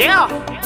Yeah.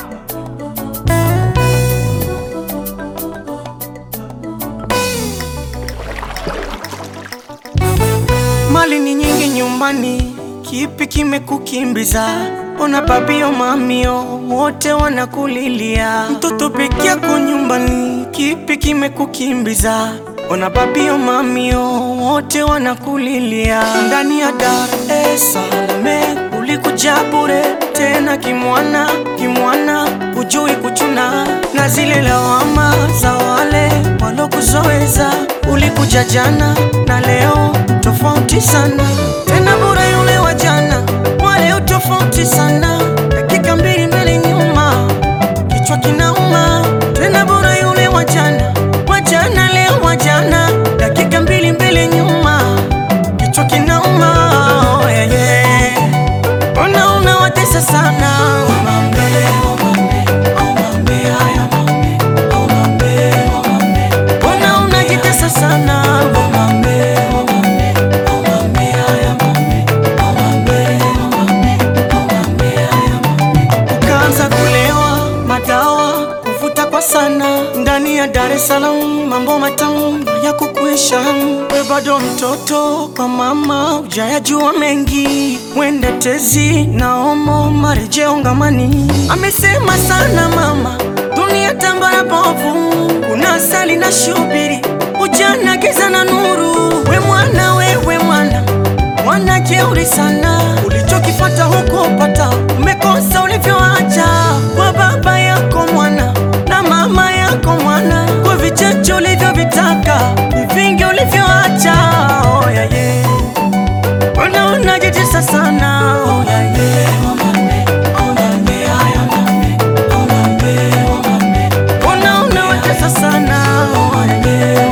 Mali ni nyingi nyumbani, kipi kimekukimbiza? Ona babio mamio wote wanakulilia. Mtoto peke yako nyumbani, kipi kimekukimbiza? Ona babio mamio wote wanakulilia. Ndani ya Dar es Salaam ulikuja bure, tena kimwana kimwana, hujui kuchuna na zile lawama za wale walokuzoeza. Ulikuja jana na leo tofauti sana, tena bure yule wa jana, wale utofauti sana. Dakika mbili mbele nyuma, kichwa kinauma. Tena bure yule wa jana, leo wa jana. Dakika mbili mbele nyuma, kichwa kinauma. Oh, yeah, yeah. Una watesa sana. Unajitesa sana. Ukaanza kulewa madawa, kuvuta kwa sana. Ndani ya Dar es Salaam mambo matamu ya kukuisha. We bado mtoto kwa mama, hujayajua mengi. Mwende tezi na homo marejeo ngamani. Amesema sana mama, dunia tambara bovu, kuna asali na shubiri, ujana giza na nuru. We mwana mwana jeuri sana, ulichokifata huko upata, umekosa ulivyoacha. Kwa baba yako mwana na mama yako mwana, kwa vichache ulivyovitaka, vingi ulivyoacha. Oh, yeah, yeah. Unajitesa sana. Oh, yeah, yeah. Unawatesa sana. Oh, yeah, yeah.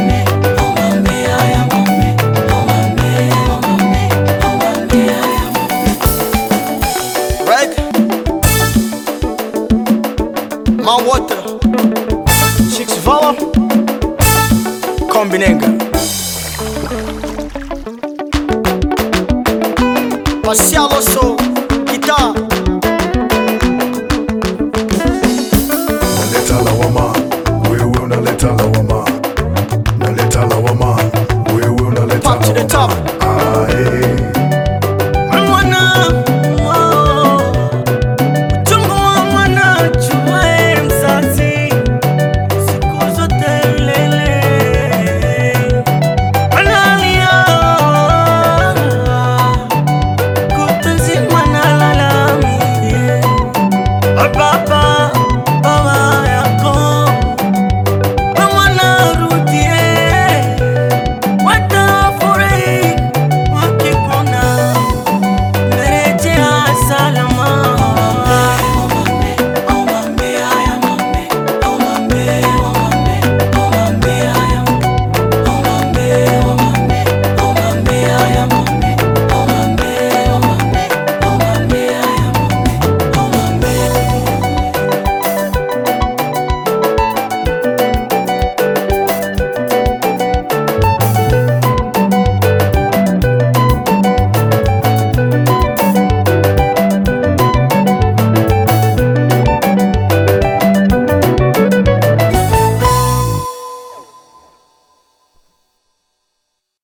Right? My water, Chicks Vala, Kombinenga, Marcial Osso.